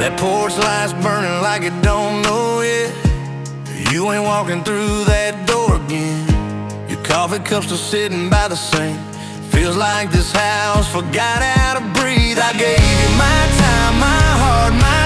That porch light's burning like it don't know it. You ain't walking through that door again. Your coffee cup's still sitting by the sink. Feels like this house forgot how to breathe. I gave you my time, my heart, my